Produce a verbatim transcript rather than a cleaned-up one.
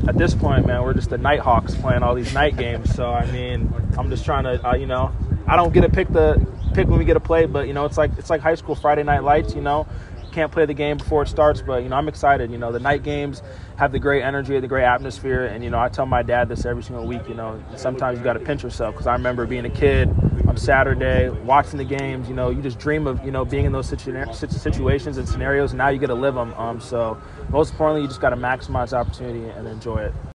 at this point, man, we're just the Nighthawks playing all these night games. So I mean, I'm just trying to, uh, you know, I don't get to pick the pick when we get to play, but you know, it's like it's like high school Friday night lights. You know, can't play the game before it starts, but you know, I'm excited. You know, the night games have the great energy, the great atmosphere, and you know, I tell my dad this every single week. You know, sometimes you got to pinch yourself, because I remember being a kid on Saturday watching the games. You know, you just dream of you know being in those situ- situations and scenarios, and now you get to live them. Um, so most importantly, you just got to maximize the opportunity and enjoy it.